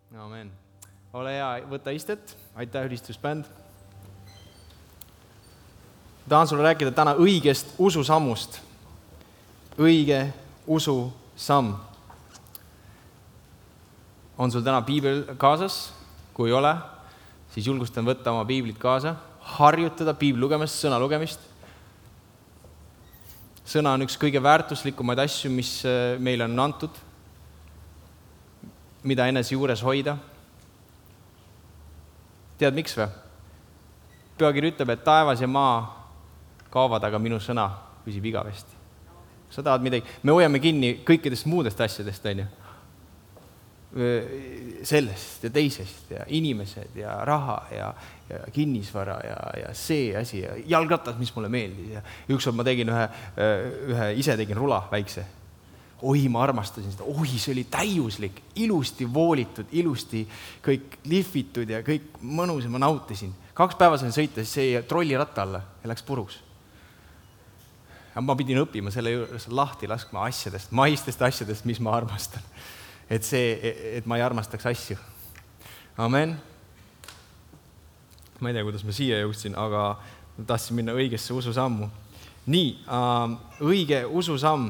Amen. Ole hea, võta istet. Aitäh, ülistusbänd. Tahan sulle rääkida täna õigest ususammust. Õige ususamm. On sul täna piibel kaasas? Kui ei ole, siis julgustan võtta oma piiblit kaasa, harjutada piibli lugemist, sõna lugemist. Sõna on üks kõige väärtuslikumaid asju, mis meile on antud, mida enese juures hoida. Tead, miks või? Pühakiri ütleb, et taevas ja maa kaovad, aga minu sõna püsib igavesti. Sa tahad midagi, me hoiame kinni kõikidest muudest asjadest, sellest ja teisest ja inimesed ja raha ja kinnisvara ja see asi ja jalgratas, mis mulle meeldis. Ja ükskord ma tegin ise tegin rula väikse. Oi, ma armastasin seda. Oi, see oli täiuslik, ilusti voolitud, ilusti kõik lihvitud ja kõik mõnus ja ma nautisin. 2 päeva sain sõita, siis see trolliratta alla ja läks puruks. Ja ma pidin õppima selle juures lahti laskma asjadest, maistest asjadest, mis ma armastan. Et ma ei armastaks asju. Amen. Ma ei tea, kuidas ma siia jõudsin, aga ma tahtsin minna õigesse ususammu. Nii, õige ususamm.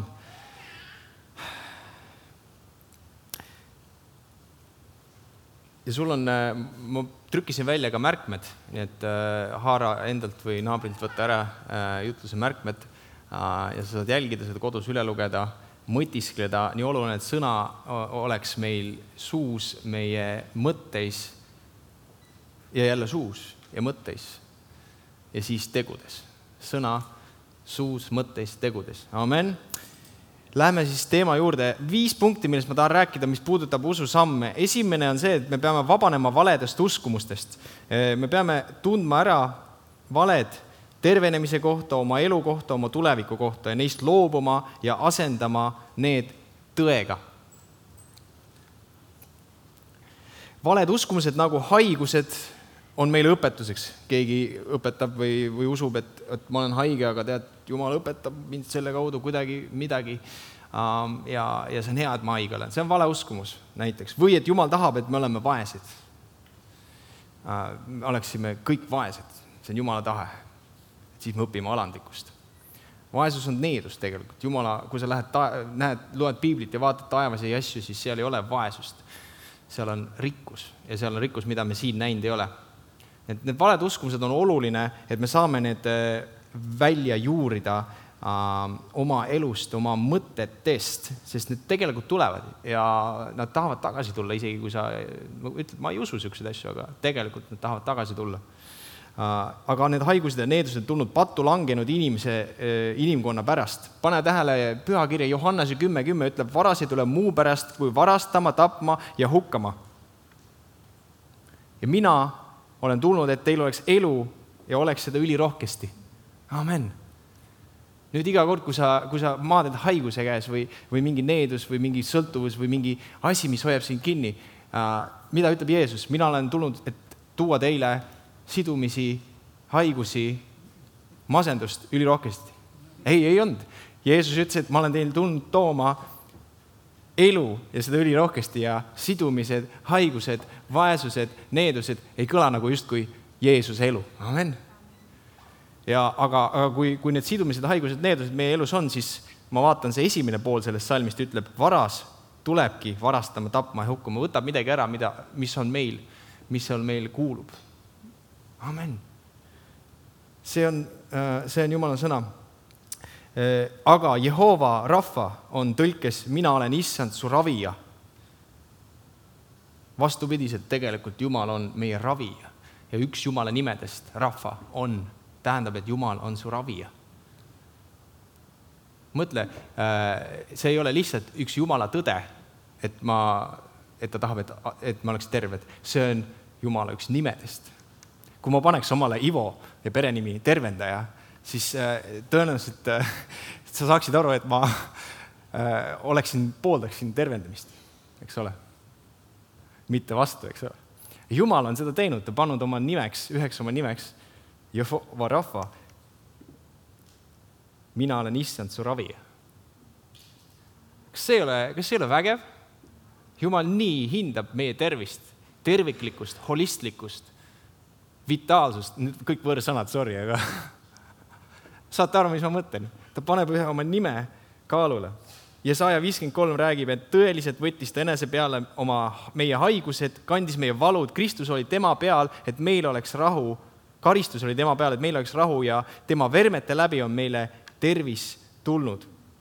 Ja sul on, ma trükkisin välja ka märkmed, nii et haara endalt või naabrilt võtta ära jutluse märkmed ja sa saad jälgida seda kodus üle lugeda, mõtiskleda, nii oluline, et sõna oleks meil suus, meie mõtteis ja jälle suus ja mõtteis ja siis tegudes. Sõna suus, mõtteis, tegudes. Amen. Lähme siis teema juurde. 5 punkti, millest ma tahan rääkida, mis puudutab ususamme. Esimene on see, et me peame vabanema valedest uskumustest. Me peame tundma ära valed tervenemise kohta, oma elu kohta, oma tuleviku kohta ja neist loobuma ja asendama need tõega. Valed uskumused nagu haigused on meile õpetuseks. Keegi õpetab või usub, et ma olen haige, aga tead, Jumal õpetab mind selle kaudu kuidagi midagi ja see on hea, et ma haige olen. See on vale uskumus näiteks. Või et Jumal tahab, et me oleme vaesed. Me oleksime kõik vaesed. See on Jumala tahe. Siis me õpime alandlikust. Vaesus on needus tegelikult. Jumala, kui sa loed piiblit ja vaatad taevasi asju, siis seal ei ole vaesust. Seal on rikkus ja seal on rikkus, mida me siin näinud ei ole. Need valed uskumused on oluline, et me saame need välja juurida oma elust, oma mõtetest, sest need tegelikult tulevad ja nad tahavad tagasi tulla, isegi kui sa ütled, ma ei usu selliseid asju, aga tegelikult nad tahavad tagasi tulla. Aga need haigused ja needused on tulnud pattu langenud inimkonna pärast. Pane tähele pühakirja Johannese 10:10 ütleb, varas ei tule muu pärast kui varastama, tapma ja hukkama. Ja mina olen tulnud, et teil oleks elu ja oleks seda ülirohkesti. Amen. Nüüd iga kord, kui sa maaded haiguse käes või mingi needus või mingi sõltuvus või mingi asi, mis hoiab sind kinni, mida ütleb Jeesus? Mina olen tulnud, et tuua teile sidumisi, haigusi, masendust ülirohkesti. Ei olnud. Jeesus ütles, et ma olen teil tulnud tooma elu ja seda ülirohkesti ja sidumised, haigused, vaesused, needused ei kõla nagu justkui Jeesuse elu. Amen. Aga kui need sidumised, haigused, needused meie elus on, siis ma vaatan, see esimene pool sellest salmist ütleb, varas tulebki varastama, tapma ja hukkuma, võtab midagi ära, mis on meil kuulub. Amen. See on Jumala sõna. Aga Jehova rahva on tõlkes, mina olen issand su ravija. Vastupidiselt tegelikult Jumal on meie ravija ja üks Jumala nimedest rahva tähendab, et Jumal on su ravija. Mõtle, see ei ole lihtsalt üks Jumala tõde, et ta tahab, et ma oleks terved. See on Jumala üks nimedest. Kui ma paneks omale Ivo ja perenimi tervendaja, siis tõenäoliselt sa saaksid aru, et ma pooldaksin tervendamist, eks ole. Mitte vastu, eks ole. Jumal on seda teinud, ta pannud oma nimeks, üheks oma nimeks, Jehova rahva, mina olen issand su ravija. Kas see ei ole vägev? Jumal nii hindab meie tervist, terviklikkust, holistlikkust, vitaalsust, nüüd kõik võõrsõnad, sorry, aga saate aru, mis ma mõtlen? Ta paneb ühe oma nime kaalule. Jesaja 53 räägib, et tõeliselt võttis ta enese peale meie haigused, kandis meie valud, Kristus oli tema peal, et meil oleks rahu, karistus oli tema peal, et meil oleks rahu ja tema vermete läbi on meile tervis tulnud.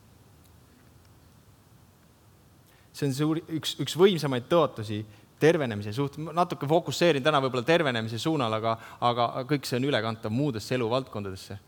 See on üks võimsamaid tõotusi tervenemise suht. Natuke fokusseerin täna võib-olla tervenemise suunal, aga kõik see on ülekantav muudesse eluvaldkondadesse.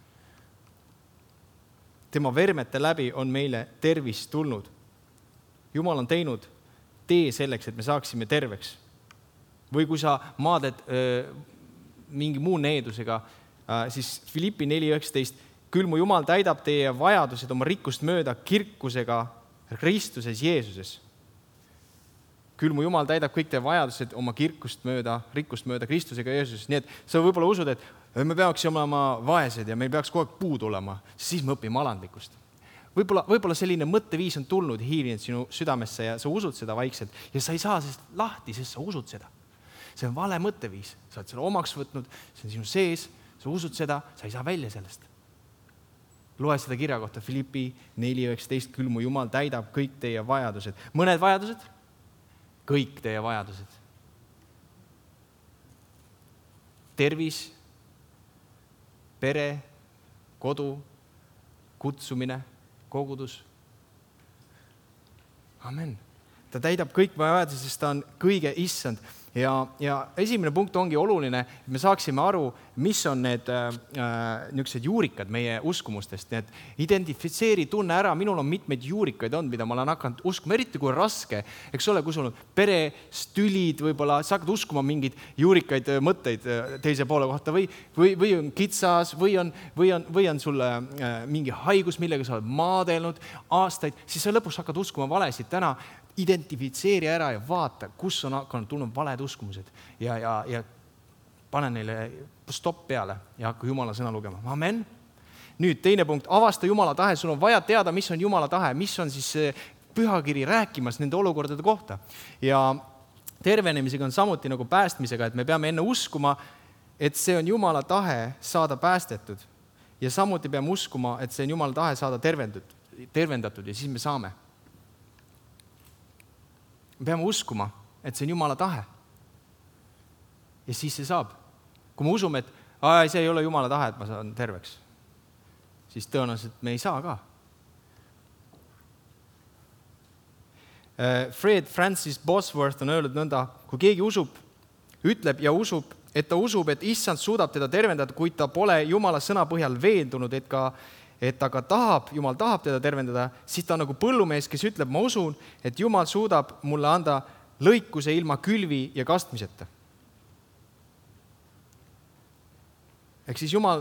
Tema vermete läbi on meile tervis tulnud. Jumal on teinud tee selleks, et me saaksime terveks. Või kui sa maaded mingi muu needusega, siis Filippi 4.19, küll mu Jumal täidab teie vajadused oma rikkust mööda kirkusega Kristuses Jeesuses. Küll mu Jumal täidab kõik teie vajadused oma rikkust mööda Kristusega Jeesuses. Nii et sa võib-olla usud, et me peaksime olema vaesed ja meil peaks kogu aeg puud olema, siis me õpime alandlikkust. Võib-olla selline mõtteviis on tulnud hiilinud sinu südamesse ja sa usud seda vaikselt ja sa ei saa sellest lahti, sest sa usud seda. See on vale mõtteviis. Sa oled selle omaks võtnud, see on sinu sees, sa usud seda, sa ei saa välja sellest. Loe seda kirja kohta Filippi 4.19, küll mu Jumal täidab kõik teie vajadused. Mõned vajadused? Kõik teie vajadused. Tervis, pere, kodu, kutsumine, kogudus. Amen. Ta täidab kõik vajadused, sest ta on kõige issand. Ja esimene punkt ongi oluline, et me saaksime aru, mis on need niisugused juurikad meie uskumustest. Nii et identifitseeri, tunne ära, minul on mitmeid juurikaid olnud, mida ma olen hakanud uskuma, eriti kui raske, eks ole, kui sul on pere, stülid, võib-olla sa hakkad uskuma mingeid juurikaid mõtteid teise poole kohta või on kitsas või on sul mingi haigus, millega sa oled maadelnud aastaid, siis sa lõpuks hakkad uskuma valesid. Täna identifitseeri ära ja vaata, kus on hakanud tulnud valed uskumused ja pane neile stopp peale ja hakka Jumala sõna lugema. Amen. Nüüd teine punkt, avasta Jumala tahe. Sul on vaja teada, mis on Jumala tahe, mis on siis pühakiri rääkimas nende olukordade kohta. Ja tervenemisega on samuti nagu päästmisega, et me peame enne uskuma, et see on Jumala tahe saada päästetud. Ja samuti peame uskuma, et see on Jumala tahe saada tervendatud ja siis me saame. Me peame uskuma, et see on Jumala tahe. Ja siis see saab. Kui me usume, et see ei ole Jumala tahe, et ma saan terveks, siis tõenäoliselt me ei saa ka. Fred Francis Bosworth on öelnud nõnda, kui keegi ütleb ja usub, et ta usub, et issand suudab teda tervendada, kuid ta pole Jumala sõna põhjal veendunud, et aga Jumal tahab teda tervendada, siis ta on nagu põllumees, kes ütleb, ma usun, et Jumal suudab mulle anda lõikuse ilma külvi ja kastmiseta. Ehk siis Jumal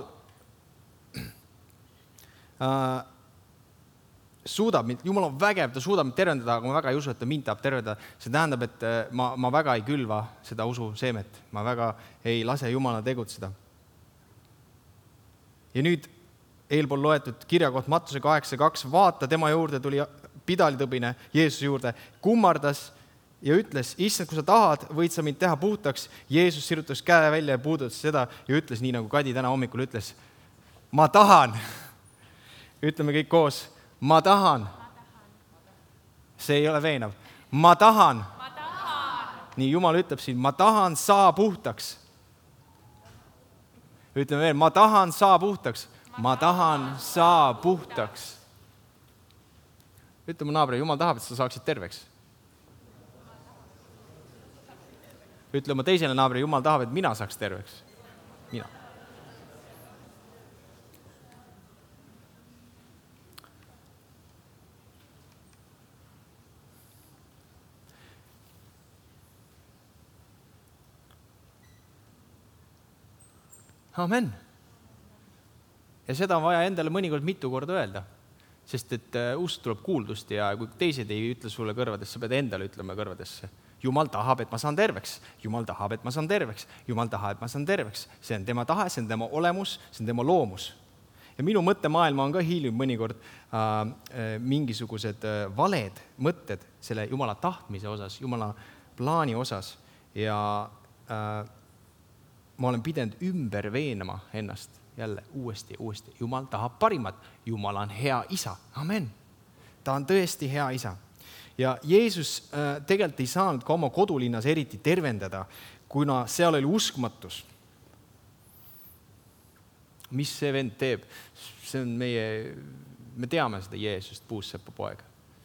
Jumal on vägev, ta suudab mind tervendada, aga ma väga ei usu, et ta mind tahab tervendada. See tähendab, et ma väga ei külva seda usu seemet, ma väga ei lase Jumala tegutseda. Ja nüüd eelpool loetud kirjakoht Mattuse 8.2, vaata, tema juurde tuli pidalitõbine Jeesuse juurde, kummardas ja ütles, issand, kui sa tahad, võid sa mind teha puhtaks. Jeesus sirutas käe välja ja puudutas seda ja ütles, nii nagu Kadi täna hommikul ütles, ma tahan. Ütleme kõik koos, ma tahan. See ei ole veenav. Ma tahan. Nii, Jumal ütleb siin, ma tahan, saa puhtaks. Ütleme veel, ma tahan, saa puhtaks. Ma tahan, saa puhtaks. Ütle mu naabri, Jumal tahab, et sa saaksid terveks. Ütle mu teisele naabri, Jumal tahab, et mina saaks terveks. Mina. Amen. Ja seda on vaja endale mõnikord mitu korda öelda, sest et usk tuleb kuuldust ja kui teised ei ütle sulle kõrvadesse, sa pead endale ütlema kõrvadesse. Jumal tahab, et ma saan terveks. Jumal tahab, et ma saan terveks. Jumal tahab, et ma saan terveks. See on tema tahe, see on tema olemus, see on tema loomus. ja minu mõttemaailma on ka hiilinud mõnikord mingisugused valed mõtted selle Jumala tahtmise osas, Jumala plaani osas ja ma olen pidanud ümber veenama ennast jälle uuesti ja uuesti. Jumal tahab parimat. Jumal on hea isa. Amen. Ta on tõesti hea isa. Ja Jeesus tegelikult ei saanud ka oma kodulinnas eriti tervendada, kuna seal oli uskmatus. Mis see vend teeb? See on me teame seda Jeesust, puusseppa poeg.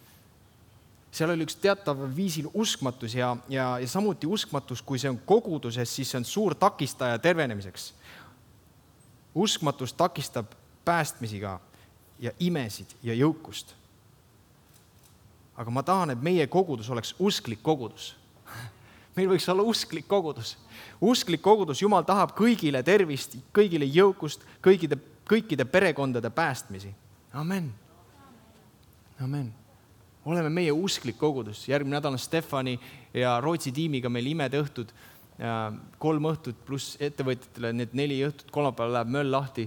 Seal oli üks teatav viisil uskmatus ja samuti uskmatus, kui see on koguduses, siis see on suur takistaja tervenemiseks. Uskmatus takistab päästmisi ka ja imesid ja jõukust. Aga ma tahan, et meie kogudus oleks usklik kogudus. Meil võiks olla usklik kogudus. Usklik kogudus, Jumal tahab kõigile tervist, kõigile jõukust, kõikide perekondade päästmisi. Amen. Amen. Oleme meie usklik kogudus. Järgmine nädal on Stefani ja Rootsi tiimiga meil imed õhtud, 3 õhtut pluss ettevõtjatele, need 4 õhtut, kolmapäeval läheb möll lahti.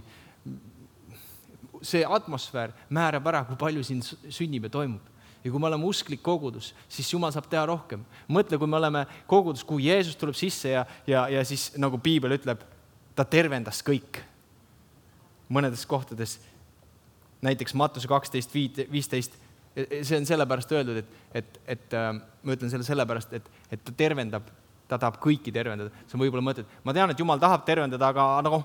See atmosfäär määrab ära, kui palju siin sünnib ja toimub. Ja kui me oleme usklik kogudus, siis Jumal saab teha rohkem. Mõtle, kui me oleme kogudus, kui Jeesus tuleb sisse ja siis nagu Piibel ütleb, ta tervendas kõik. Mõnedes kohtades, näiteks Mattuse 12:15, see on sellepärast öeldud, et ma ütlen selle sellepärast, et ta tervendab, ta tahab kõiki tervendada. See on võib-olla mõte, et ma tean, et Jumal tahab tervendada, aga nagu,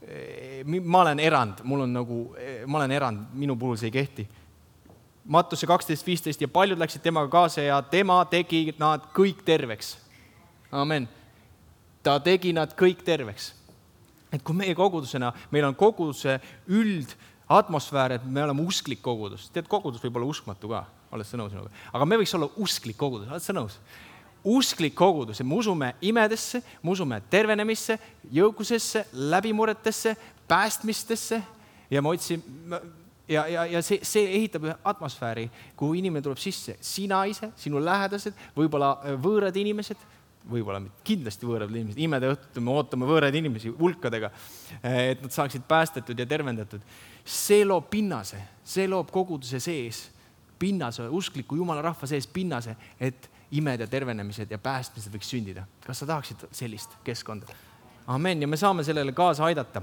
ma olen erand, ma olen erand, minu puhul see ei kehti. Mattuse 12:15 ja paljud läksid temaga kaasa ja tema tegi nad kõik terveks. Amen. Ta tegi nad kõik terveks. Et kui meie kogudusena, meil on koguduse atmosfäär, et me oleme usklik kogudus. Tead, kogudus võib olla uskmatu ka, oled sa nõus sinuga. Aga me võiks olla usklik kogudus, oled sa nõus? Usklik kogudus, me usume imedesse, me usume tervenemisse, jõukusesse, läbimurretesse, päästmistesse ja ma otsin, ja see ehitab ühe atmosfääri, kuhu inimene tuleb sisse. Sina ise, sinu lähedased, võib-olla võõrad inimesed, võib-olla kindlasti võõrad inimesed, imede õhtul me ootame võõraid inimesi hulkadega, et nad saaksid päästetud ja tervendatud. See loob pinnase, see loob koguduse sees, pinnase, uskliku Jumala rahva sees pinnase, et imed ja tervenemised ja päästmised võiks sündida. Kas sa tahaksid sellist keskkonda? Amen, ja me saame sellele kaasa aidata.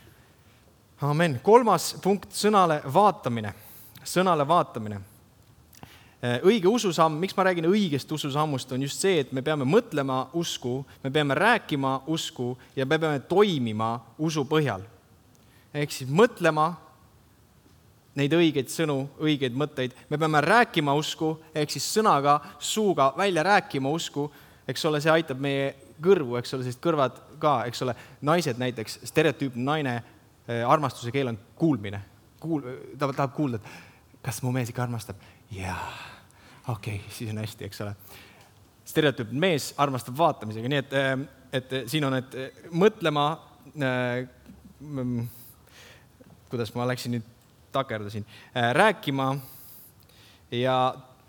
Amen. 3. punkt, sõnale vaatamine. Sõnale vaatamine. Õige ususamm, miks ma räägin õigest ususammust, on just see, et me peame mõtlema usku, me peame rääkima usku ja me peame toimima usu põhjal. Ehk siis mõtlema neid õigeid sõnu, õigeid mõtteid. Me peame rääkima usku, ehk siis sõnaga, suuga välja rääkima usku, eks ole, see aitab meie kõrvu, eks ole, sest kõrvad ka, eks ole, naised näiteks, stereotüüpne naine, armastuse keel on kuulmine. Ta tahab kuulda, et kas mu mees ikka armastab? Jaa, okei, siis on hästi, eks ole. Stereotüüpne mees armastab vaatamisega, nii et siin on, et mõtlema, kuidas ma läksin nüüd takerdasin, rääkima ja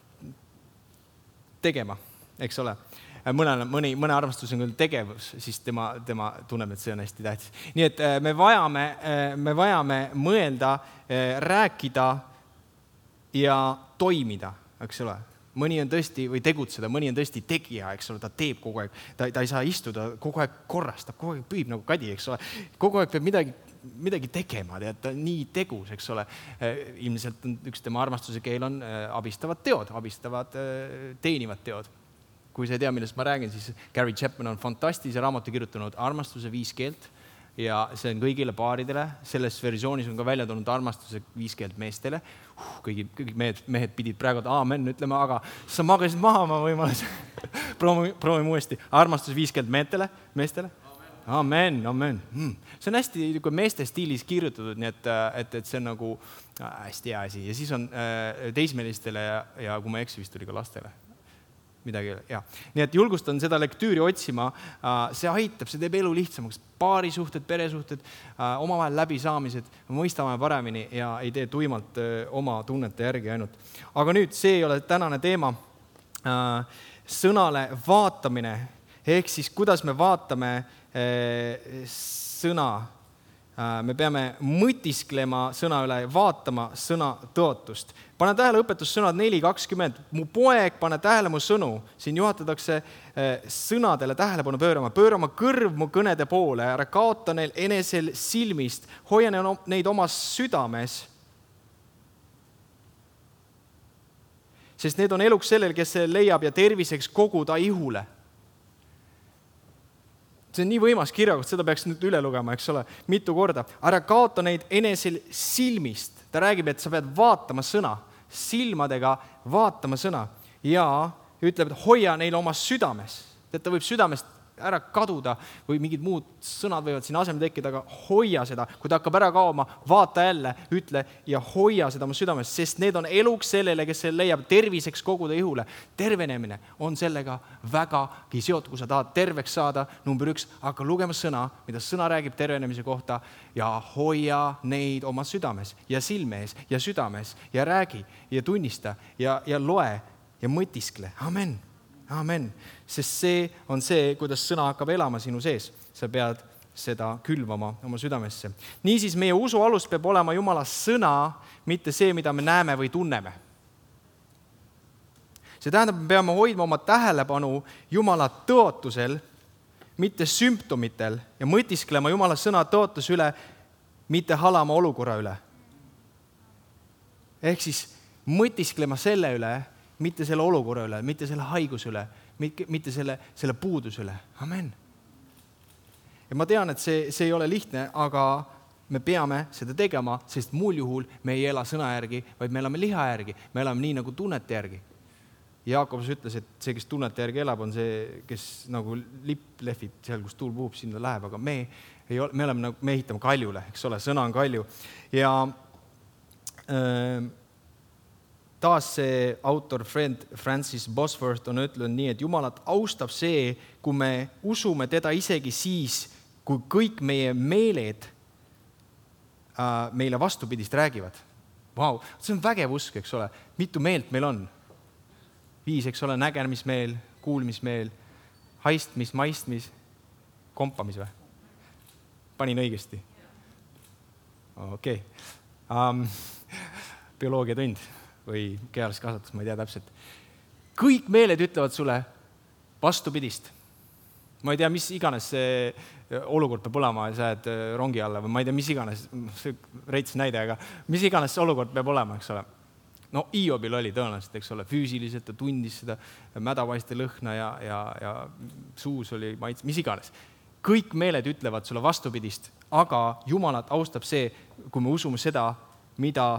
tegema, eks ole. Mõne armastus on küll tegevus, siis tema tunneb, et see on hästi tähtis. Nii et me vajame mõelda, rääkida ja toimida, eks ole. Mõni on tõesti, või tegutseda, mõni on tõesti tegija, eks ole, ta teeb kogu aeg, ta ei saa istuda, kogu aeg korrastab, kogu aeg püüb nagu kadi, eks ole. Kogu aeg peab midagi tegema, ta on nii tegus, eks ole. Ilmselt üks tema armastuse keel on abistavad teod, teenivad teod. Kui sa ei tea, millest ma räägin, siis Gary Chapman on fantastilise raamatu kirjutanud Armastuse 5 keelt ja see on kõigile paaridele. Selles versioonis on ka välja tulnud armastuse 5 keelt meestele. Kõik mehed pidid praegu aamen ütlema, aga sa magasid maha ma võimalus. Proovime uuesti. Armastuse 5 keelt meestele. Amen. See on hästi meeste stiilis kirjutatud, nii et see on nagu hästi hea asi. Ja siis on teismelistele ja kui ma eksi, vist tuli ka lastele. Midagi, jah. Nii et julgustan seda lektüüri otsima, see aitab, see teeb elu lihtsamaks. Paarisuhted, peresuhted, omavahel läbisaamised, mõistame paremini ja ei tee tuimalt oma tunnete järgi ainult. Aga nüüd see ei ole tänane teema. Sõnale vaatamine, ehk siis kuidas me vaatame sõna Me peame mõtisklema sõna üle ja vaatama sõna tõotust. Pane tähele õpetussõnad 4:20. Mu poeg, pane tähele mu sõnu. Siin juhatatakse sõnadele tähelepanu pöörama kõrv mu kõnede poole, ära kaota neil enesel silmist, hoia neid omas südames. Sest need on eluks sellel, kes see leiab ja terviseks kogu ta ihule. See on nii võimas kirjakoht, seda peaks nüüd üle lugema, eks ole, mitu korda. Ära kaota neid enesel silmist. Ta räägib, et sa pead vaatama sõna, silmadega vaatama sõna ja ütleb, et hoia neil oma südames. Ta võib südamest ära kaduda või mingid muud sõnad võivad siin asemel tekkida, aga hoia seda. Kui ta hakkab ära kaoma, vaata jälle, ütle ja hoia seda oma südames, sest need on eluks sellele, kes selle leiab terviseks kogu ta ihule. Tervenemine on sellega vägagi seotud, kui sa tahad terveks saada. Number 1, hakka lugema sõna, mida sõna räägib tervenemise kohta ja hoia neid oma südames ja silme ees ja südames ja räägi ja tunnista ja loe ja mõtiskle. Amen. Amen. Sest see on see, kuidas sõna hakkab elama sinu sees. Sa pead seda külvama oma südamesse. Niisiis meie usu alus peab olema Jumala sõna, mitte see, mida me näeme või tunneme. See tähendab, me peame hoidma oma tähelepanu Jumala tõotusel, mitte sümptomitel ja mõtisklema Jumala sõna tõotus üle, mitte halama olukorra üle. Ehk siis mõtisklema selle üle, mitte selle olukorra üle, mitte selle haiguse üle, mitte selle puuduse üle. Amen. Ja ma tean, et see ei ole lihtne, aga me peame seda tegema, sest muul juhul me ei ela sõna järgi, vaid me elame liha järgi. Me elame nii nagu tunnete järgi. Jaakobus ütles, et see, kes tunnete järgi elab, on see, kes nagu lipp lehvib seal, kus tuul puhub, sinna läheb, aga me ehitame kaljule, eks ole, sõna on kalju. Ja taas see autor Francis Bosworth on ütlenud nii, et Jumalat austab see, kui me usume teda isegi siis, kui kõik meie meeled meile vastupidist räägivad. Vau, see on vägev usk, eks ole. Mitu meelt meil on? 5, eks ole, nägemismeel, kuulmismeel, haistmis, maistmis, kompamis või? Panin õigesti? Okei. Bioloogiatund või kehalist kasvatus, ma ei tea täpselt. Kõik meeled ütlevad sulle vastupidist. Ma ei tea, mis iganes see olukord peab olema, sa jääd rongi alla või ma ei tea, mis iganes, see reits näide, aga mis iganes see olukord peab olema, eks ole. No Iobil oli tõenäoliselt, eks ole, füüsiliselt ta tundis seda mädapaiste lõhna ja suus oli maits, mis iganes. Kõik meeled ütlevad sulle vastupidist, aga Jumalat austab see, kui me usume seda, mida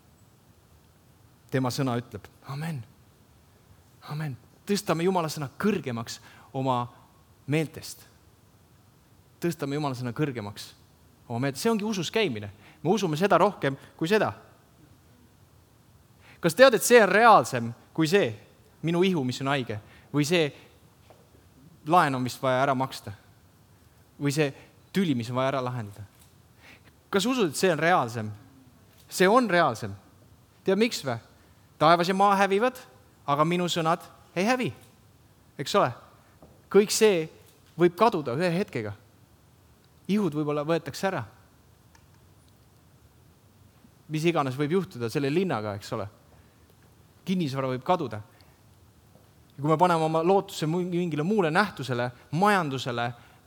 tema sõna ütleb. Amen. Amen. Tõstame Jumala sõna kõrgemaks oma meeltest. Tõstame Jumala sõna kõrgemaks oma meeltest. See ongi usus käimine. Me usume seda rohkem kui seda. Kas tead, et see on reaalsem kui see minu ihu, mis on haige? Või see laen on vist vaja ära maksta? Või see tüli, mis on vaja ära lahendada? Kas usud, et see on reaalsem? See on reaalsem. Tead, miks või? Taevas ja maa hävivad, aga minu sõnad ei hävi. Eks ole? Kõik see võib kaduda ühe hetkega. Ihud võib-olla võetakse ära. Mis iganes võib juhtuda selle linnaga, eks ole? Kinnisvara võib kaduda. Ja kui me paneme oma lootuse mingile muule nähtusele, majandusele,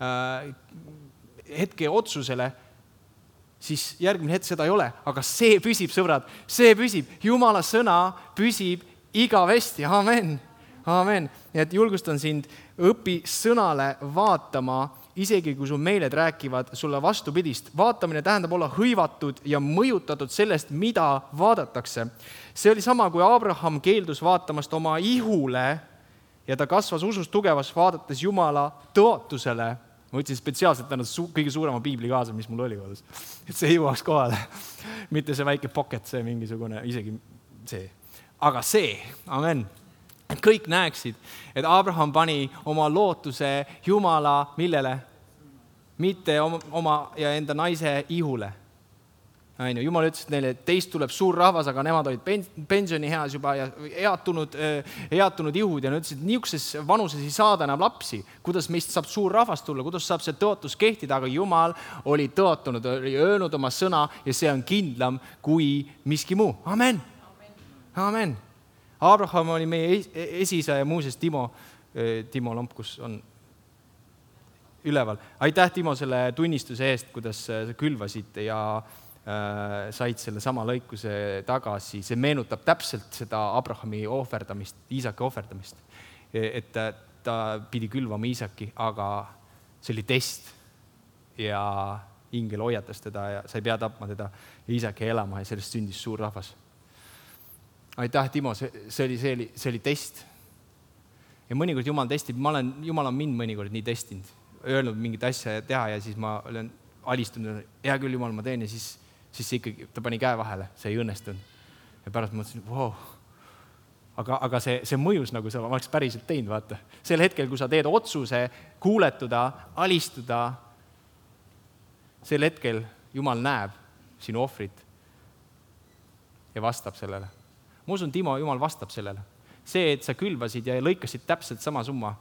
hetke otsusele, siis järgmine hetk seda ei ole, aga see püsib, sõbrad, see püsib. Jumala sõna püsib igavesti. Amen. Amen. Ja et julgustan sind, õpi sõnale vaatama, isegi kui su meeled rääkivad sulle vastupidist. Vaatamine tähendab olla hõivatud ja mõjutatud sellest, mida vaadatakse. See oli sama, kui Abraham keeldus vaatamast oma ihule ja ta kasvas usus tugevas vaadates Jumala tõotusele. Ma võtsin spetsiaalselt kõige suurema piibli kaasa, mis mul oli kodus. Et see jõuaks kohale. Mitte see väike pocket, see mingisugune, isegi see. Aga see, amen, et kõik näeksid, et Abraham pani oma lootuse Jumala millele? Mitte oma ja enda naise ihule. Jumal ütles neile, et teist tuleb suur rahvas, aga nemad olid pensionieas juba ja eatunud ihud ja nad ütlesid, et niisuguses vanuses ei saada enam lapsi. Kuidas meist saab suur rahvas tulla, kuidas saab see tõotus kehtida, aga Jumal oli tõotanud, oli öelnud oma sõna ja see on kindlam kui miski muu. Amen. Amen. Abraham oli meie esiisa ja muuseas Timo Lomp, kus on üleval. Aitäh, Timo, selle tunnistuse eest, kuidas sa külvasid ja said selle sama lõikuse tagasi. See meenutab täpselt seda Abrahami ohverdamist, Iisaki ohverdamist. Et ta pidi külvama Iisaki, aga see oli test ja ingel hoiatas teda ja sa ei pea tapma teda ja Iisaki elama ja sellest sündis suur rahvas. Aitäh, Timo, see oli test. Ja mõnikord Jumal testib, Jumal on mind mõnikord nii testinud, öelnud mingit asja teha ja siis ma olen alistunud, hea küll, Jumal, ma teen ja siis see ikkagi, ta pani käe vahele, see ei õnnestunud. Ja pärast mõtlesin, wow. Aga see mõjus, nagu sa oleks päriselt teinud, vaata. Sel hetkel, kui sa teed otsuse kuuletuda, alistuda, sel hetkel Jumal näeb sinu ohvrit ja vastab sellele. Ma usun, Timo, Jumal vastab sellele. See, et sa külvasid ja lõikasid täpselt sama summa,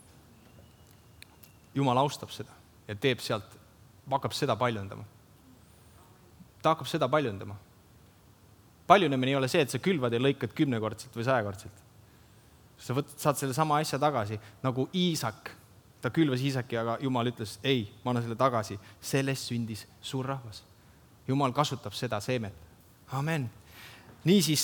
Jumal austab seda ja teeb sealt, hakkab seda paljundama. Ta hakkab seda paljundama. Paljunemine ei ole see, et sa külvad ja lõikad 10-kordselt või 100-kordselt. Sa saad selle sama asja tagasi, nagu Iisak. Ta külvas Iisaki, aga Jumal ütles, ei, ma annan selle tagasi. Sellest sündis suur rahvas. Jumal kasutab seda seemet. Amen. Niisiis,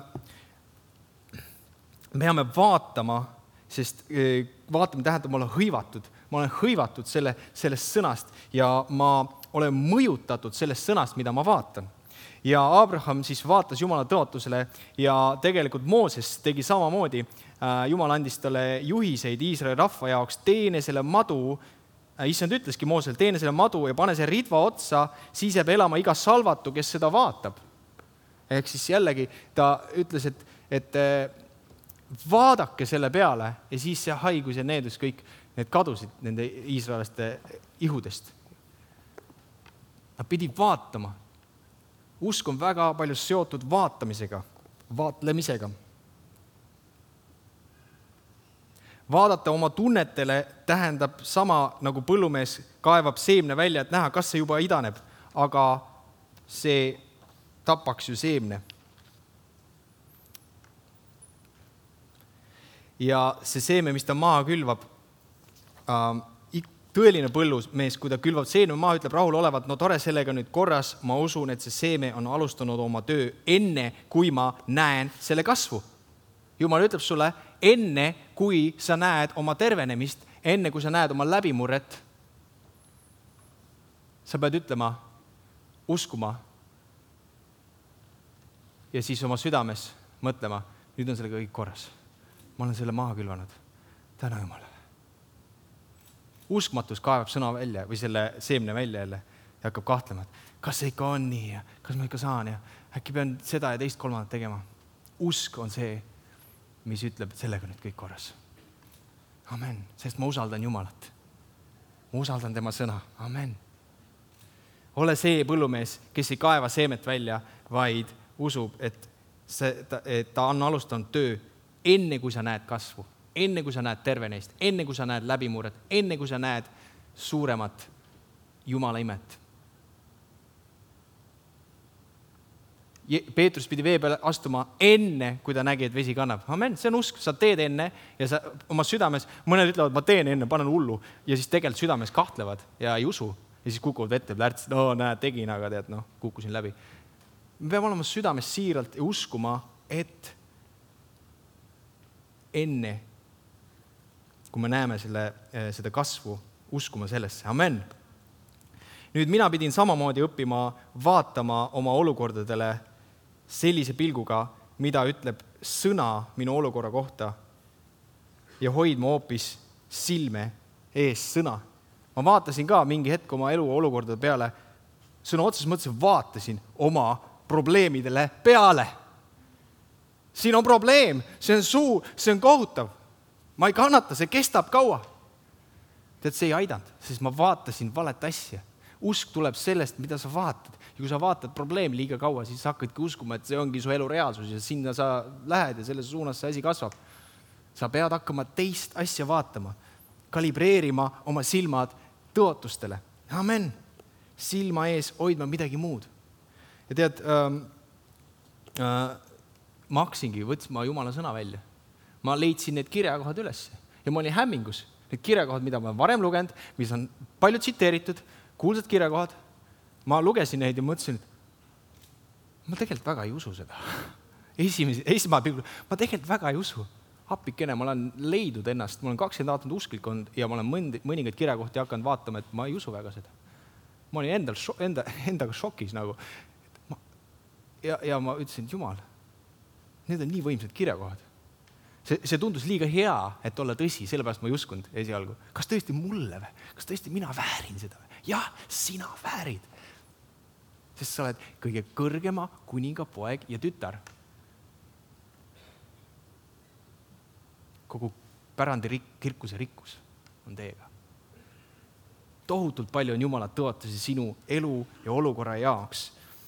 me peame vaatama, sest vaatame tähendab, ma olen hõivatud. Ma olen hõivatud sellest sõnast ja ma olen mõjutatud sellest sõnast, mida ma vaatan. Ja Abraham siis vaatas Jumala tõotusele ja tegelikult Mooses tegi samamoodi. Jumal andis talle juhiseid Iisraeli rahva jaoks, teene selle madu, issand ütleski Moosele, teene selle madu ja pane see ridva otsa, siis jääb elama iga salvatu, kes seda vaatab. Ehk siis jällegi ta ütles, et vaadake selle peale ja siis see haigus ja needus kõik, need kadusid nende iisraelaste ihudest. Nad pidid vaatama. Usk on väga palju seotud vaatamisega, vaatlemisega. Vaadata oma tunnetele tähendab sama, nagu põllumees kaevab seemne välja, et näha, kas see juba idaneb, aga see tapaks ju seemne. Ja see seeme, mis ta maha külvab, tõeline põllumees, kui ta külvab seemne maha, ütleb rahul olevat, no tore sellega nüüd korras, ma usun, et see seeme on alustanud oma töö enne, kui ma näen selle kasvu. Jumal ütleb sulle, enne kui sa näed oma tervenemist, enne kui sa näed oma läbimurret, sa pead ütlema, uskuma ja siis oma südames mõtlema, nüüd on sellega kõik korras. Ma olen selle maha külvanud. Täna Jumalale. Uskmatus kaevab sõna välja või selle seemne välja jälle ja hakkab kahtlema, et kas see ikka on nii ja kas ma ikka saan ja äkki pean seda ja teist kolmandat tegema. Usk on see, mis ütleb, et sellega nüüd kõik korras. Amen. Sest ma usaldan Jumalat. Ma usaldan tema sõna. Amen. Ole see põllumees, kes ei kaeva seemet välja, vaid usub, et ta on alustanud töö enne, kui sa näed kasvu, enne, kui sa näed terveneist, enne, kui sa näed läbimurret, enne, kui sa näed suuremat Jumala imet. Peetrus pidi vee peale astuma enne, kui ta nägi, et vesi kannab. Amen, see on usk, sa teed enne ja sa oma südames, mõned ütlevad, ma teen enne, panen hullu ja siis tegelikult südames kahtlevad ja ei usu ja siis kukuvad ette plärtsid, näed, tegin, aga tead, kukkusin läbi. Me peame olema südames siiralt ja uskuma, et enne, kui me näeme seda kasvu, uskuma sellesse. Amen. Nüüd mina pidin samamoodi õppima vaatama oma olukordadele sellise pilguga, mida ütleb sõna minu olukorra kohta ja hoidma hoopis silme ees sõna. Ma vaatasin ka mingi hetk oma elu olukordade peale, sõna otseses mõttes vaatasin oma probleemidele peale. Siin on probleem, see on suur, see on kohutav. Ma ei kannata, see kestab kaua. Tead, see ei aidanud, sest ma vaatasin valet asja. Usk tuleb sellest, mida sa vaatad. Ja kui sa vaatad probleemi liiga kaua, siis sa hakkadki uskuma, et see ongi su elu reaalsus ja sinna sa lähed ja selles suunas see asi kasvab. Sa pead hakkama teist asja vaatama, kalibreerima oma silmad tõotustele. Amen. Silma ees hoidma midagi muud. Ja tead, ma hakkasingi võtsma Jumala sõna välja. Ma leidsin need kirjakohad üles ja ma olin hämmingus. Need kirjakohad, mida ma olen varem lugenud, mis on palju tsiteeritud, kuulsad kirjakohad, ma lugesin neid ja mõtlesin, et ma tegelikult väga ei usu seda. Ma tegelikult väga ei usu. Appikene, ma olen leidnud ennast, ma olen 20 aastat usklik olnud ja ma olen mõningaid kirjakohti hakanud vaatama, et ma ei usu väga seda. Ma olin endaga šokis nagu. Ja ma ütlesin, Jumal, need on nii võimsad kirjakohad. See tundus liiga hea, et olla tõsi, sellepärast ma ei uskunud esialgu. Kas tõesti mulle või? Kas tõesti mina väärin seda või? Jah, sina väärid. Sest sa oled kõige kõrgema kuninga poeg ja tütar. Kogu pärandi kirkuse rikkus on teiega. Tohutult palju on Jumala tõotusi sinu elu ja olukorra jaoks.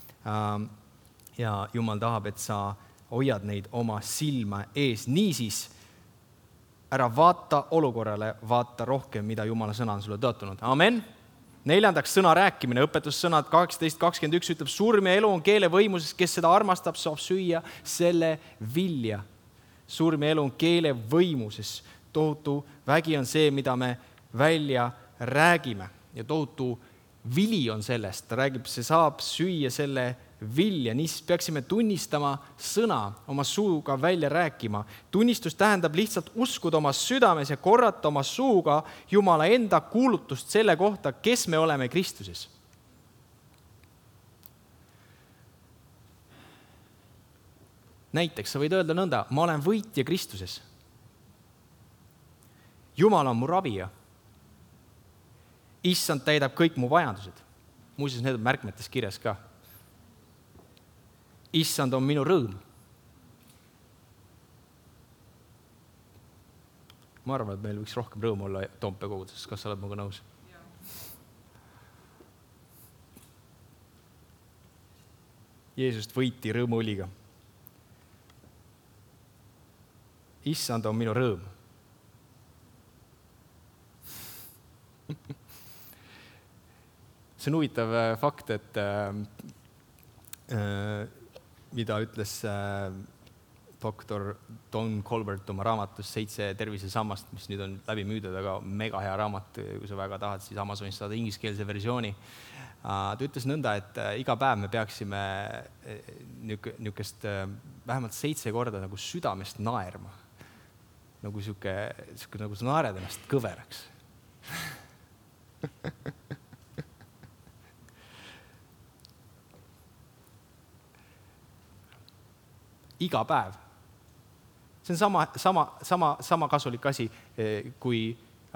Ja Jumal tahab, et sa hoiad neid oma silma ees. Niisiis, ära vaata olukorrale, vaata rohkem, mida Jumala sõna on sulle tõotunud. Amen. 4. sõna rääkimine, õpetussõnad 18:21 ütleb, surm ja elu on keele võimuses, kes seda armastab, saab süüa selle vilja. Surm ja elu on keele võimuses. Tohutu vägi on see, mida me välja räägime. Ja tohutu vili on sellest. Ta räägib, see saab süüa selle vilja. Niisiis peaksime tunnistama sõna oma suuga välja rääkima. Tunnistus tähendab lihtsalt uskuda oma südames ja korrata oma suuga Jumala enda kuulutust selle kohta, kes me oleme Kristuses. Näiteks sa võid öelda nõnda, ma olen võitja Kristuses. Jumal on mu ravija. Issand täidab kõik mu vajadused. Muuseas, need on märkmetes kirjas ka. Issand on minu rõõm. Ma arvan, et meil võiks rohkem rõõm olla Toompea koguduses. Kas sa oled minuga nõus? Jeesust võiti rõõmuõliga. Issand on minu rõõm. See on huvitav fakt, et mida ütles doktor Don Colbert oma raamatus 7 tervisesammast, mis nüüd on läbi müüdud, aga mega hea raamat, kui sa väga tahad, siis Amazonist saada ingliskeelse versiooni. Ta ütles nõnda, et iga päev me peaksime niisugust vähemalt 7 korda nagu südamest naerma. Nagu nagu sa naered ennast kõveraks. Iga päev. See on sama kasulik asi, kui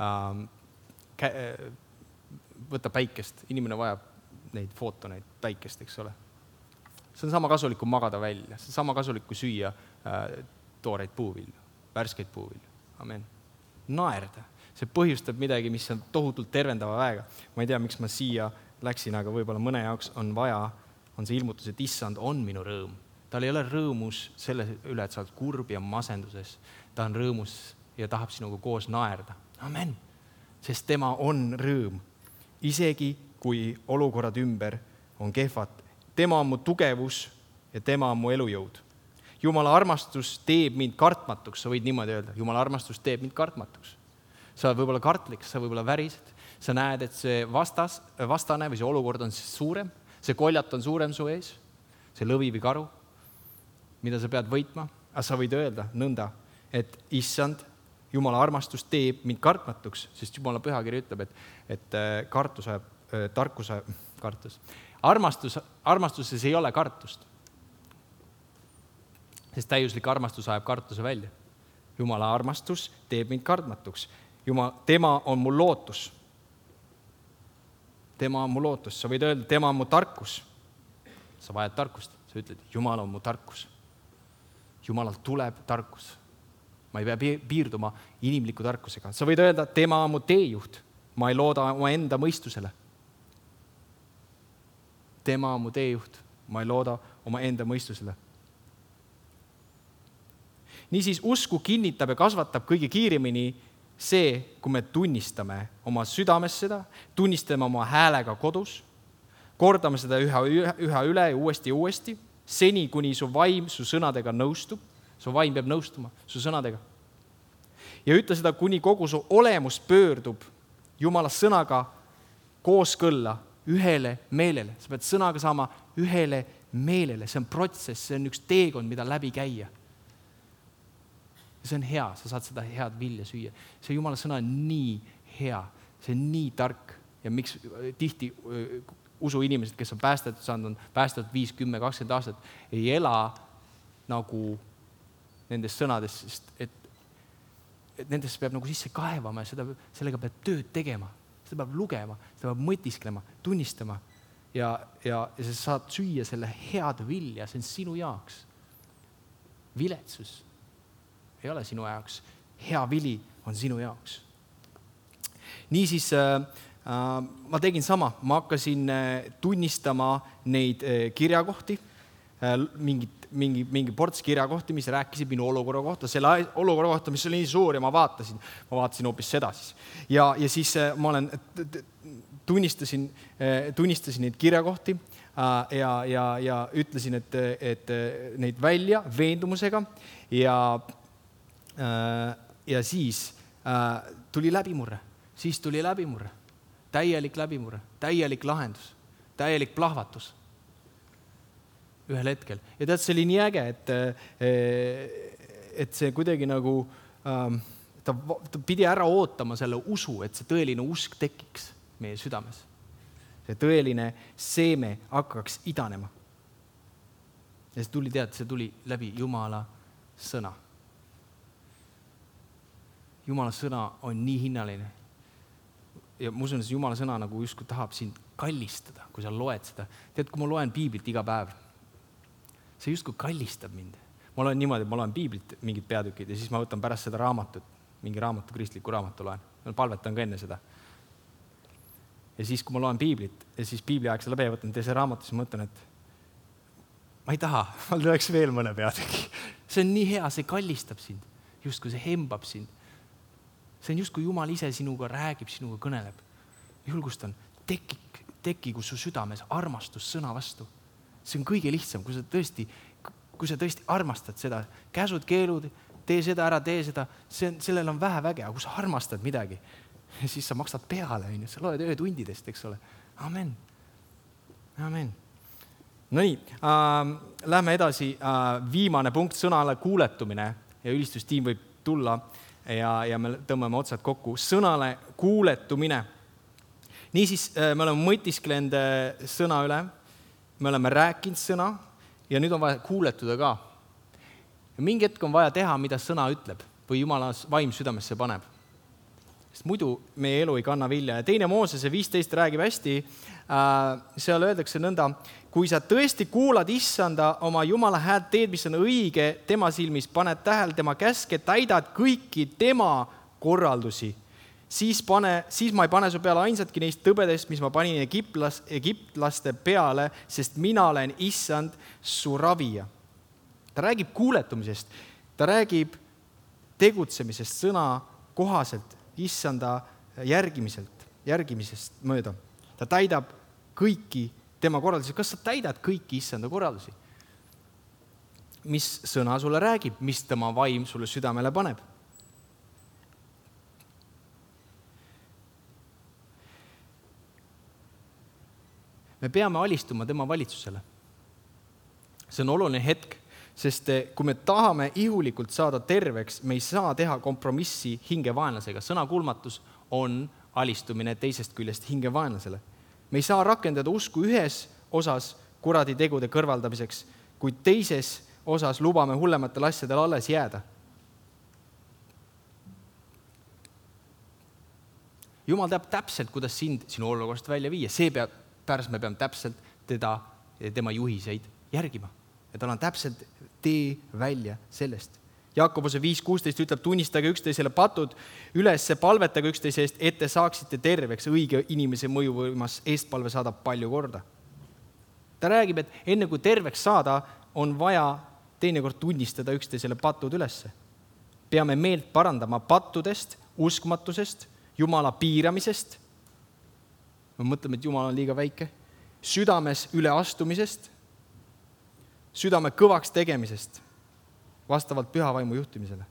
võtta päikest. Inimene vajab neid footoneid päikest, eks ole. See on sama kasulik, kui magada välja. See on sama kasulik, kui süüa tooreid puuvilju, värskeid puuvilju. Amen. Naerda. See põhjustab midagi, mis on tohutult tervendava väega. Ma ei tea, miks ma siia läksin, aga võib-olla mõne jaoks on vaja, on see ilmutus, et issand on minu rõõm. Tal ei ole rõõmus selle üle, et sa oled kurb ja masenduses. Ta on rõõmus ja tahab sinuga koos naerda. Amen. Sest tema on rõõm. Isegi kui olukorrad ümber on kehvad. Tema on mu tugevus ja tema on mu elujõud. Jumala armastus teeb mind kartmatuks. Sa võid niimoodi öelda. Jumala armastus teeb mind kartmatuks. Sa oled võib-olla kartlik, sa võib-olla värised. Sa näed, et see vastane või see olukord on suurem. See koljat on suurem su ees. See lõvi või karu, mida sa pead võitma, aga sa võid öelda nõnda, et issand, Jumala armastus teeb mind kartmatuks, sest Jumala pühakiri ütleb, et armastuses ei ole kartust, sest täiuslik armastus ajab kartuse välja. Jumala armastus teeb mind kartmatuks. Tema on mu lootus. Tema on mu lootus. Sa võid öelda, tema on mu tarkus. Sa vajad tarkust. Sa ütled, Jumal on mu tarkus. Jumalalt tuleb tarkus. Ma ei pea piirduma inimliku tarkusega. Sa võid öelda, tema on mu teejuht. Ma ei looda oma enda mõistusele. tema on mu teejuht, ma ei looda oma enda mõistusele. Niisiis usku kinnitab ja kasvatab kõige kiiremini see, kui me tunnistame oma südames seda, tunnistame oma häälega kodus, kordame seda üha üle ja uuesti, seni kuni su vaim su sõnadega nõustub. Su vaim peab nõustuma su sõnadega. Ja ütle seda, kuni kogu su olemus pöördub Jumala sõnaga kooskõlla ühele meelele. Sa pead sõnaga saama ühele meelele. See on protsess, see on üks teekond, mida läbi käia. See on hea, sa saad seda head vilja süüa. See Jumala sõna on nii hea, see on nii tark. Ja miks tihti usuinimesed, kes on päästetud saanud, on päästetud 5, 10, 20 aastat, ei ela nagu nendes sõnades, sest et nendest peab nagu sisse kaevama ja sellega peab tööd tegema. Seda peab lugema, seda peab mõtisklema, tunnistama ja sa saad süüa selle head vilja, see on sinu jaoks. Viletsus ei ole sinu jaoks, hea vili on sinu jaoks. Niisiis ma tegin sama, ma hakkasin tunnistama neid kirjakohti, mingi ports kirjakohti, mis rääkisid minu olukorra kohta, selle olukorra kohta, mis oli nii suur ja ma vaatasin hoopis seda siis. Ja siis ma tunnistasin neid kirjakohti ja ütlesin, et neid välja veendumusega ja siis tuli läbimurre, täielik läbimurre, täielik lahendus, täielik plahvatus ühel hetkel. Ja tead, see oli nii äge, et see kuidagi nagu, ta pidi ära ootama selle usu, et see tõeline usk tekiks meie südames. See tõeline seeme hakkaks idanema. Ja see tuli läbi Jumala sõna. Jumala sõna on nii hinnaline. Ja ma usun, et Jumala sõna nagu justkui tahab sind kallistada, kui sa loed seda. Tead, kui ma loen piiblit iga päev, see justkui kallistab mind. Ma loen niimoodi, et ma loen piiblit mingid peatükid ja siis ma võtan pärast seda raamatut, mingi raamatu, kristliku raamatu loen. Ma palvetan ka enne seda. Ja siis, kui ma loen piiblit ja siis piibliaegse läbi võtan teise raamatu, siis ma mõtlen, et ma ei taha, ma lööks veel mõne peatüki. See on nii hea, see kallistab sind, justkui see hembab sind. See on justkui Jumal ise sinuga räägib, sinuga kõneleb. Julgustan, tekkigu su südames armastus sõna vastu. See on kõige lihtsam, kui sa tõesti armastad seda. Käsud, keelud, tee seda ära, tee seda. Sellel on vähe väge, aga kui sa armastad midagi, siis sa maksad peale. Sa loed öötundidest, eks ole. Amen. No nii, lähme edasi. Viimane punkt, sõnale kuuletumine ja ülistustiim võib tulla ja me tõmbame otsad kokku. Sõnale kuuletumine. Niisiis, me oleme mõtisklenud sõna üle, me oleme rääkinud sõna ja nüüd on vaja kuuletuda ka. Ja mingi hetk on vaja teha, mida sõna ütleb või Jumala vaim südamesse paneb. Sest muidu meie elu ei kanna vilja. Ja teine Moosese 15 räägib hästi, seal öeldakse nõnda, kui sa tõesti kuulad issanda oma Jumala häält, teed, mis on õige tema silmis, paned tähele tema käske, täidad kõiki tema korraldusi, siis ma ei pane su peale ainsatki neist tõbedest, mis ma panin egiptlaste peale, sest mina olen issand su ravija. Ta räägib kuuletumisest, ta räägib tegutsemisest sõna kohaselt, issanda järgimisest mööda. Ta täidab kõiki tema korraldusi. Kas sa täidad kõiki issanda korraldusi? Mis sõna sulle räägib, mis tema vaim sulle südamele paneb? Me peame alistuma tema valitsusele. See on oluline hetk, sest kui me tahame ihulikult saada terveks, me ei saa teha kompromissi hingevaenlasega. Sõnakuulmatus on alistumine teisest küljest hingevaenlasele. Me ei saa rakendada usku ühes osas kuradi tegude kõrvaldamiseks, kui teises osas lubame hullematel asjadel alles jääda. Jumal teab täpselt, kuidas sinu olukorrast välja viia. Pärast me peame täpselt tema juhiseid järgima. Ja tal on täpselt tee välja sellest. Jakobuse 5.16 ütleb, tunnistage üksteisele patud üles, palvetage üksteise eest, et te saaksite terveks. Õige inimese mõjuvõimas eestpalve saadab palju korda. Ta räägib, et enne kui terveks saada, on vaja teinekord tunnistada üksteisele patud ülesse. Peame meelt parandama pattudest, uskmatusest, Jumala piiramisest. Me mõtleme, et Jumal on liiga väike. Südames üleastumisest, südame kõvaks tegemisest, vastavalt püha vaimu juhtimisele.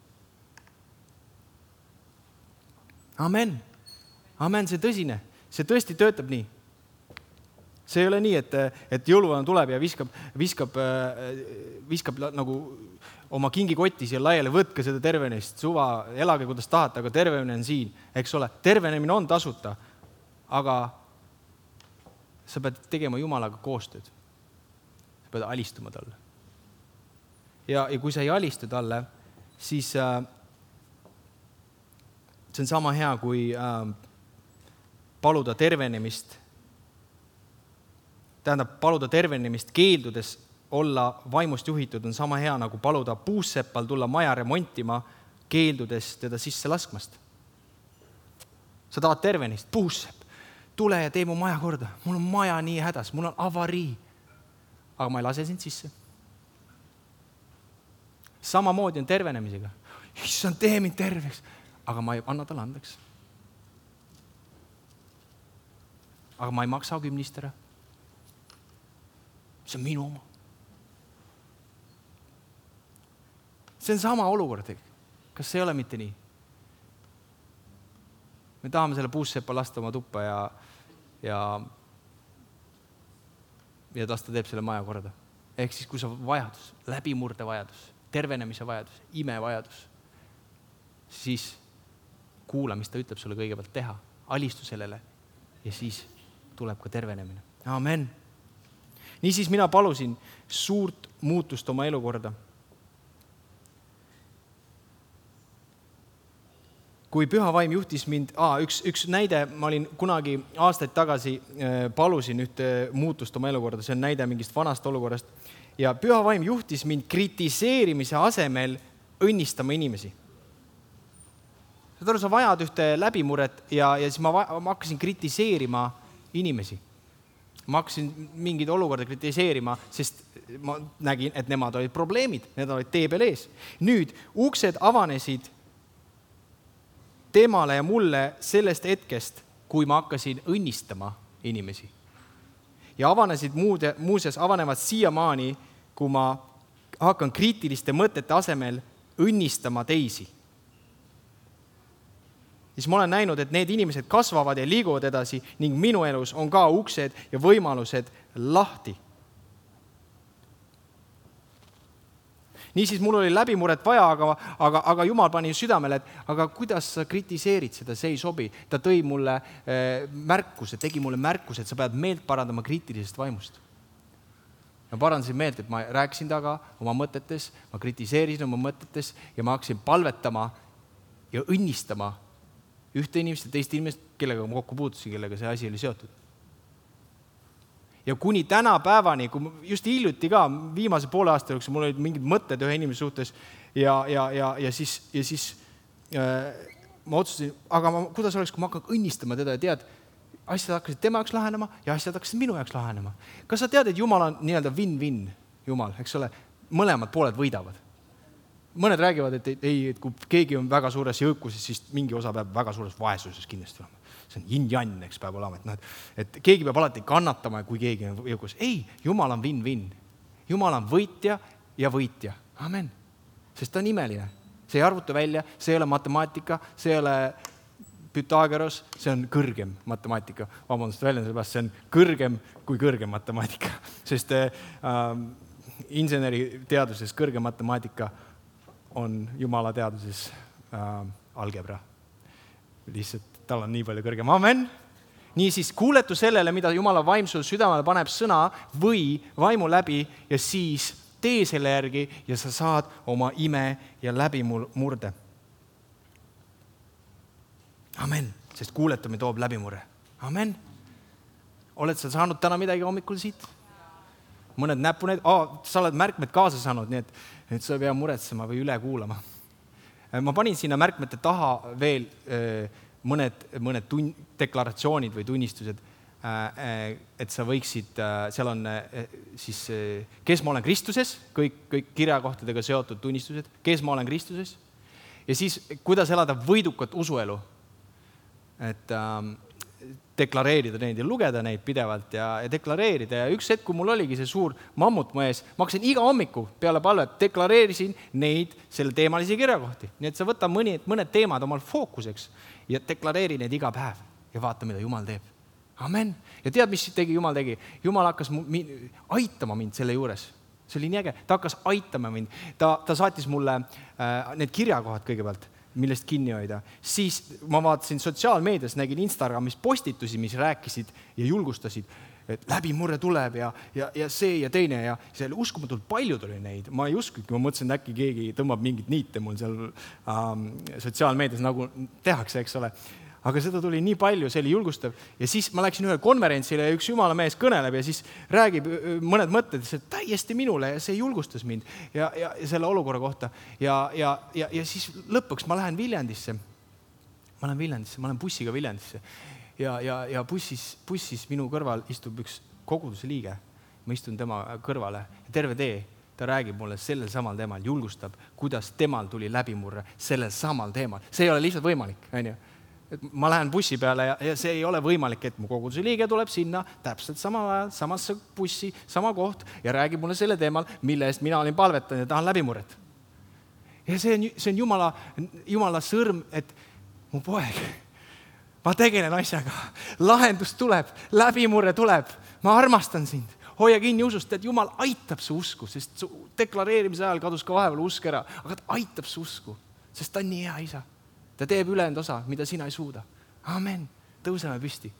Amen. Amen, see tõsine. See tõesti töötab nii. See ei ole nii, et jõuluvana tuleb ja viskab nagu oma kingikotti siia laiali, võtke seda tervenemist, suva, elage kuidas tahate, aga tervenemine on siin, eks ole. Tervenemine on tasuta, aga sa pead tegema Jumalaga koostööd. Sa pead alistuma talle. Ja kui sa ei alistu talle, siis see on sama hea, kui paluda tervenemist keeldudes olla vaimust juhitud on sama hea, nagu paluda puusseppal tulla maja remontima, keeldudes teda sisse laskmast. Sa tahad tervenist, puussepp, tule ja tee mu maja korda. Mul on maja nii hädas, mul on avarii. Aga ma ei lase sind sisse. Samamoodi on tervenemisega. Issand, tee mind terveks, aga ma ei anna talle andeks. Aga ma ei maksa 10 ära. See on minu oma. See on sama olukord. Kas see ei ole mitte nii? Me tahame selle puussepa lasta oma tuppa ja tas ta teeb selle maja korda. Ehk siis, kui sa vajadus, läbimurde vajadus, tervenemise vajadus, ime vajadus, siis kuula, mis ta ütleb sulle kõigepealt teha. Alistu sellele ja siis tuleb ka tervenemine. Amen. Niisiis mina palusin suurt muutust oma elukorda. Kui püha vaim juhtis mind, üks näide, ma olin kunagi aastaid tagasi palusin ühte muutust oma elukorda, see on näide mingist vanast olukorrast, ja püha vaim juhtis mind kritiseerimise asemel õnnistama inimesi. Sa vajad ühte läbimuret ja siis ma hakkasin kritiseerima inimesi. Ma hakkasin mingeid olukorda kritiseerima, sest ma nägin, et nemad olid probleemid, need olid tee peal ees. Nüüd uksed avanesid temale ja mulle sellest hetkest, kui ma hakkasin õnnistama inimesi. Ja muuseas avanevad siiamaani, kui ma hakkan kriitiliste mõtete asemel õnnistama teisi. Siis ma olen näinud, et need inimesed kasvavad ja liiguvad edasi ning minu elus on ka uksed ja võimalused lahti. Niisiis mul oli läbimuret vaja, aga Jumal pani südamele, et aga kuidas sa kritiseerid seda, see ei sobi. Ta tõi mulle tegi mulle märkuse, et sa pead meelt parandama kriitilisest vaimust. Ma parandasin meelt, et ma rääkisin taga oma mõtetes, ma kritiseerisin oma mõtetes ja ma hakkasin palvetama ja õnnistama ühte inimest ja teist inimest, kellega ma kokku puutusin, kellega see asi oli seotud. Ja kuni tänapäevani, kui just hiljuti ka, viimase poole aasta jooksul, mul olid mingid mõtted ühe inimese suhtes ja siis ma otsustasin, aga kuidas oleks, kui ma hakkan õnnistama teda ja tead, asjad hakkasid tema jaoks lahenema ja asjad hakkasid minu jaoks lahenema. Kas sa tead, et Jumal on nii-öelda win-win Jumal, eks ole, mõlemad pooled võidavad. Mõned räägivad, et kui keegi on väga suures jõukuses, siis mingi osa peab väga suures vaesuses kindlasti olema. See on yin-jan, eks peab olema. Et keegi peab alati kannatama, kui keegi on jõukus. Ei, Jumal on win-win. Jumal on võitja ja võitja. Amen. Sest ta on imeline. See ei arvuta välja, see ei ole matemaatika, see ei ole Pythagoras, see on kõrgem matemaatika. Vabandust väljenduse pärast, see on kõrgem kui kõrgem matemaatika. Sest inseneri teaduses kõrgem matemaatika on Jumala teaduses algebra. Lihtsalt tal on nii palju kõrgem. Amen. Niisiis kuuletu sellele, mida Jumala vaim sul südamele paneb sõna või vaimu läbi ja siis tee selle järgi ja sa saad oma ime ja läbimurde. Amen. Sest kuuletamine toob läbimurre. Amen. Oled sa saanud täna midagi hommikul siit? Mõned näpuned, sa oled märkmed kaasa saanud, nii et sa ei pea muretsema või üle kuulama. Ma panin sinna märkmete taha veel mõned deklaratsioonid või tunnistused. et sa võiksid, seal on siis, kes ma olen Kristuses, kõik kirjakohtadega seotud tunnistused, kes ma olen Kristuses, ja siis, kuidas elada võidukat usuelu, et deklareerida neid ja lugeda neid pidevalt ja deklareerida. Ja üks hetk, kui mul oligi see suur mammut mu ees, ma hakkasin iga hommiku peale palvet, deklareerisin neid selle teemalisi kirjakohti. Nii et sa võta mõned teemad omal fookuseks ja deklareeri neid iga päev ja vaata, mida Jumal teeb. Amen. Ja tead, mis Jumal tegi? Jumal hakkas aitama mind selle juures. See oli nii äge. Ta hakkas aitama mind. Ta saatis mulle need kirjakohad kõigepealt, millest kinni hoida. Siis ma vaatasin sotsiaalmeedias, nägin Instagramis postitusi, mis rääkisid ja julgustasid, et läbimurre tuleb ja see ja teine ja see uskumatult paljud oli neid. Ma ei uskugi, ma mõtlesin, et äkki keegi tõmbab mingit niite mul seal sotsiaalmeedias, nagu tehakse, eks ole. Aga seda tuli nii palju, see oli julgustav. Ja siis ma läksin ühele konverentsile ja üks jumala mees kõneleb ja siis räägib mõned mõtted, see täiesti minule ja see julgustas mind ja selle olukorra kohta. Ja siis lõpuks ma lähen Viljandisse. Ma lähen bussiga Viljandisse ja bussis minu kõrval istub üks koguduse liige. Ma istun tema kõrvale ja terve tee. Ta räägib mulle sellel samal teemal, julgustab, kuidas temal tuli läbimurre sellel samal teemal. See ei ole lihtsalt võimalik, on ju? Et ma lähen bussi peale ja see ei ole võimalik, et mu koguduse liige tuleb sinna täpselt samal ajal, samasse bussi, sama koht ja räägib mulle selle teemal, mille eest mina olin palvetanud ja tahan läbimurret. Ja see on Jumala sõrm, et mu poeg, ma tegelen asjaga, lahendus tuleb, läbimurre tuleb, ma armastan sind, hoia kinni usust, et Jumal aitab su usku, sest su deklareerimise ajal kadus ka vahepeal usk ära, aga ta aitab su usku, sest ta on nii hea isa. Ta teeb ülejäänud osa, mida sina ei suuda. Amen. Tõuseme püsti.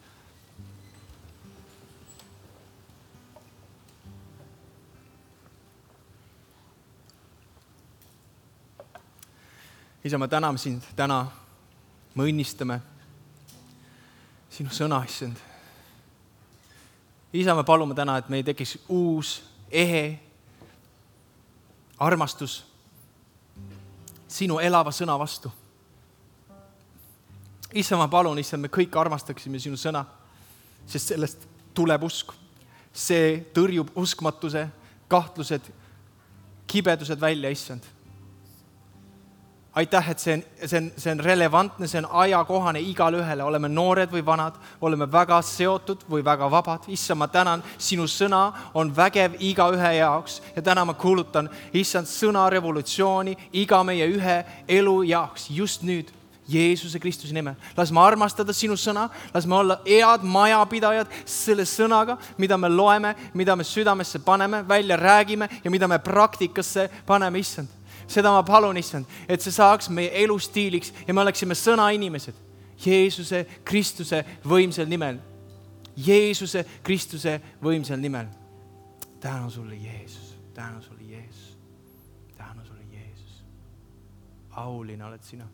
Isa, ma täname sind täna. Me õnnistame sinu sõna, issand. Isa, me palume täna, et meil tekiks uus, ehe armastus sinu elava sõna vastu. Issa, ma palun, issa, me kõik armastaksime sinu sõna, sest sellest tuleb usk. See tõrjub uskmatuse, kahtlused, kibedused välja, issand. Aitäh, et see on relevantne, see on ajakohane igale ühele. Oleme noored või vanad, oleme väga seotud või väga vabad. Issa, ma tänan, sinu sõna on vägev iga ühe jaoks. Ja täna ma kuulutan, issand, sõna revolutsiooni iga meie ühe elu jaoks just nüüd. Jeesuse Kristuse nimel. Las me armastada sinu sõna, las me olla head majapidajad selle sõnaga, mida me loeme, mida me südamesse paneme, välja räägime ja mida me praktikasse paneme, issand. Seda ma palun, issand, et see saaks meie elustiiliks ja me oleksime sõna inimesed. Jeesuse Kristuse võimsal nimel. Jeesuse Kristuse võimsal nimel. Tänu sulle, Jeesus. Tänu sulle, Jeesus. Tänu sulle, Jeesus. Auline oled sina.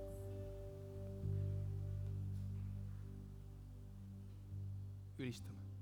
Ülistame.